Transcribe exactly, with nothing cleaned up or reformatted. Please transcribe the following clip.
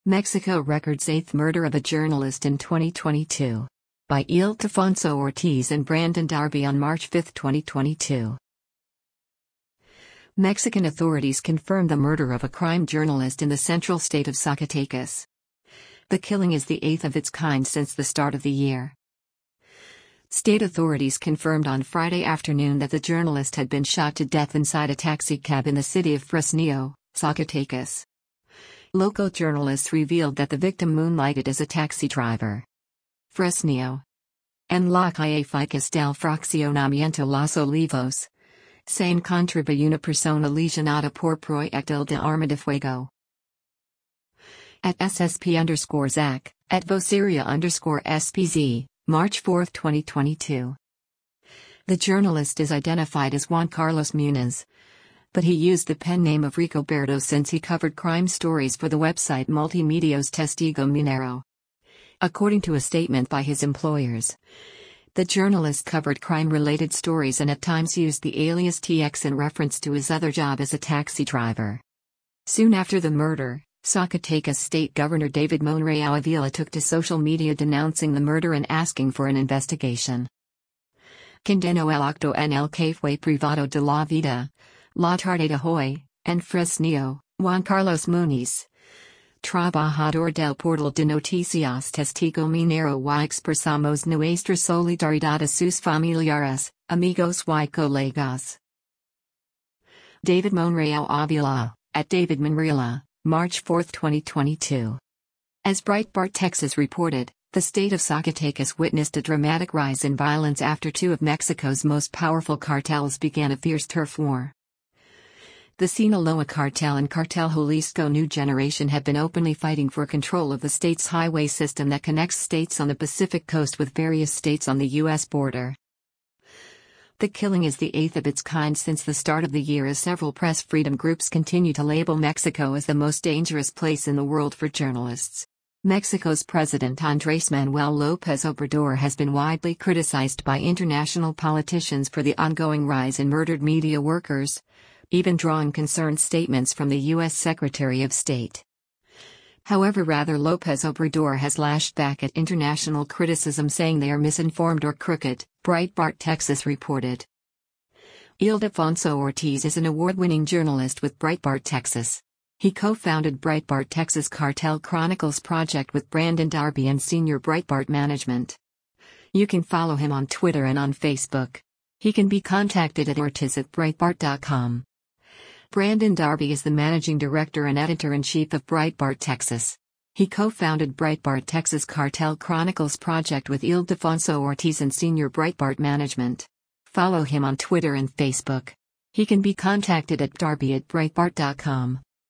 Mexico records eighth murder of a journalist in twenty twenty-two. By Ildefonso Ortiz and Brandon Darby on March fifth, twenty twenty-two. Mexican authorities confirmed the murder of a crime journalist in the central state of Zacatecas. The killing is the eighth of its kind since the start of the year. State authorities confirmed on Friday afternoon that the journalist had been shot to death inside a taxicab in the city of Fresnillo, Zacatecas. Local journalists revealed that the victim moonlighted as a taxi driver. Fresnillo. En la calle Ficus del Fraccionamiento Los Olivos. Se encontraba una persona lesionada por proyectil de arma de fuego. At S S P underscore Zac, at Voceria underscore S P Z, March fourth, twenty twenty-two. The journalist is identified as Juan Carlos Muniz, but he used the pen name of Ricoberto since he covered crime stories for the website Multimedios Testigo Minero. According to a statement by his employers, the journalist covered crime-related stories and at times used the alias T X in reference to his other job as a taxi driver. Soon after the murder, Zacatecas State Governor David Monreal Avila took to social media denouncing the murder and asking for an investigation. Condeno el acto en el que fue privado de la vida, la tarde de hoy, en Fresnillo, Juan Carlos Muniz, trabajador del portal de noticias Testigo Minero, y expresamos nuestra solidaridad a sus familiares, amigos y colegas. David Monreal Avila, at David Monreal, March fourth, twenty twenty-two. As Breitbart Texas reported, the state of Zacatecas witnessed a dramatic rise in violence after two of Mexico's most powerful cartels began a fierce turf war. The Sinaloa cartel and Cartel Jalisco New Generation have been openly fighting for control of the state's highway system that connects states on the Pacific coast with various states on the U S border. The killing is the eighth of its kind since the start of the year, as several press freedom groups continue to label Mexico as the most dangerous place in the world for journalists. Mexico's President Andrés Manuel López Obrador has been widely criticized by international politicians for the ongoing rise in murdered media workers, even drawing concerned statements from the U S Secretary of State. However, rather, López Obrador has lashed back at international criticism, saying they are misinformed or crooked, Breitbart Texas reported. Ildefonso Ortiz is an award-winning journalist with Breitbart Texas. He co-founded Breitbart Texas Cartel Chronicles project with Brandon Darby and senior Breitbart management. You can follow him on Twitter and on Facebook. He can be contacted at ortiz at breitbart dot com. Brandon Darby is the managing director and editor-in-chief of Breitbart Texas. He co-founded Breitbart Texas Cartel Chronicles project with Ildefonso Ortiz and senior Breitbart management. Follow him on Twitter and Facebook. He can be contacted at darby at breitbart dot com.